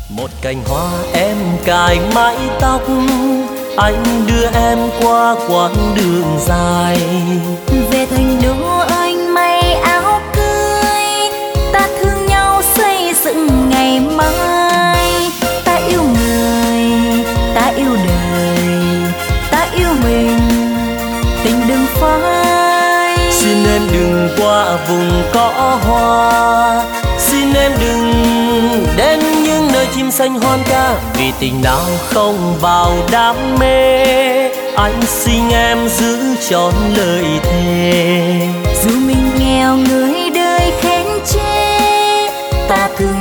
Một cành hoa em cài mái tóc, anh đưa em qua quãng đường dài. Về thành đô anh may áo cưới, ta thương nhau xây dựng ngày mai. Ta yêu người, ta yêu đời, ta yêu mình, tình đừng phai. Xin em đừng qua vùng cỏ hoa, xin em đừng đến những nơi chim xanh hoan ca. Vì tình nào không vào đam mê, anh xin em giữ trọn lời thề. Dù mình nghèo người đời khen chê, ta thương